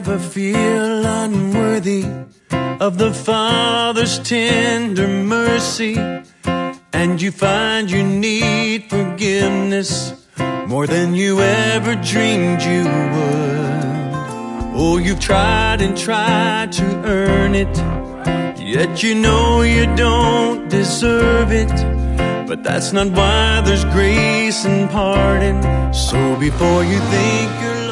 ever feel unworthy of the Father's tender mercy, and you find you need forgiveness more than you ever dreamed you would. Oh, you've tried and tried to earn it, yet you know you don't deserve it. But that's not why there's grace and pardon. So before you think you're